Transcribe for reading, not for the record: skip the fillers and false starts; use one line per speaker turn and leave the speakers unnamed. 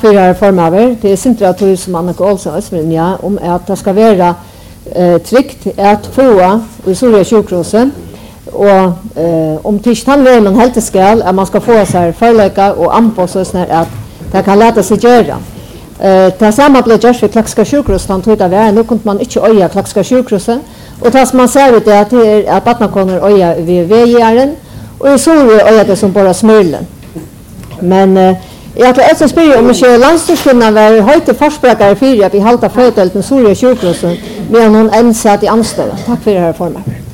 för herr formöver. Det är Sintra Tur som Annika Olsson Östminja om att det ska vara tryggt att få i Soria sjukhuset och om tisdagen man helt skall att man ska få sig förlägga och anpassa sig att det kan låta sig göra. Det samma blev just för Klaxka sjukhus han tog det nu kunde man inte öja Klaxka sjukhuset och tas man ser det att barnakoner öja vid vägen och i Soria öja det som bara smullen. Men jag tror att jag spyr om inte landstingskunna var höjt forsbräckare för att vi halta födelt med Soria sjukhuset med någon ensatt i anställda. Tack för det här formen.